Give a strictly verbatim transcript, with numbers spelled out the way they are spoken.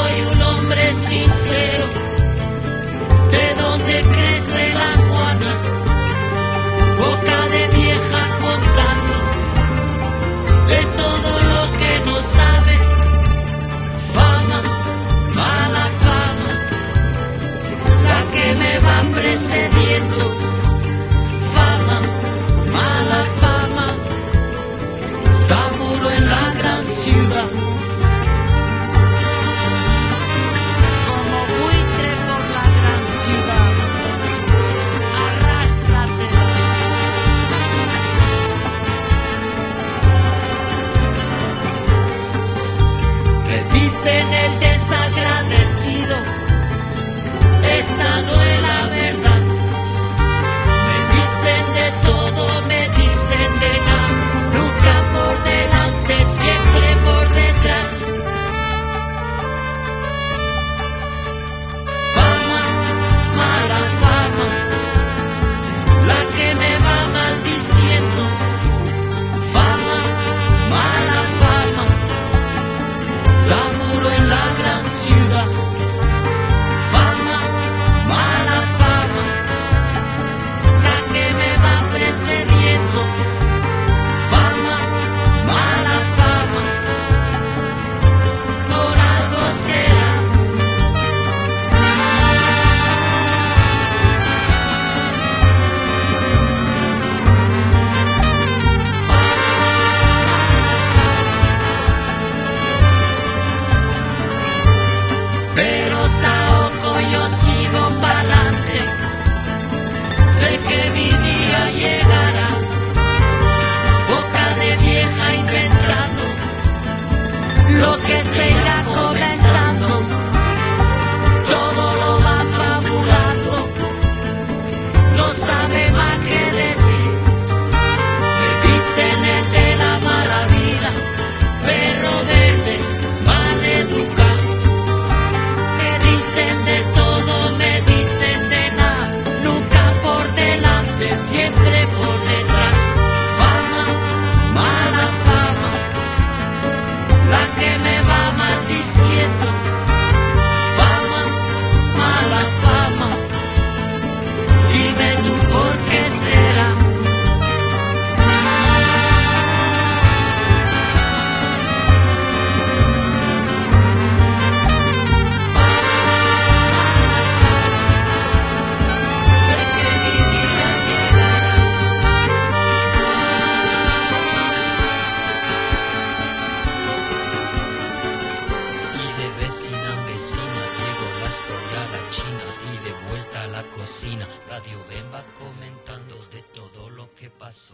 soy un hombre sincero, de donde crece la Juana, boca de vieja contando de todo lo que no sabe. Fama, mala fama, la que me va precediendo. Fama, mala fama, Zamuro en la gran ciudad. Como buitre por la gran ciudad, arrástrate. Me dicen el desagradecido, esa no es la verdad. Me dicen de todo, me dicen de nada, nunca por delante, siempre por detrás. Fama, mala fama, la que me va maldiciendo. Fama, mala fama, Zamuro en la gran ciudad. Fama, mala fama, la que me va precediendo. Fama, mala fama, por algo será. Pero Saoko, yo sigo pa'lante, sé que mi día llegará. Boca de vieja inventando lo que se irá comentando, todo lo va fabulando, no sabe más que decir. Me dicen el de la mala vida, perro verde, mal educado. Me dicen de todo, me dicen de nada, nunca por delante, siempre por detrás. Fama, mala fama, la que me va maldiciendo. Fama, mala fama, dime tú por qué será. Y de vecina en vecina llego la historia a la China y de vuelta a la cocina. Radio Bemba come.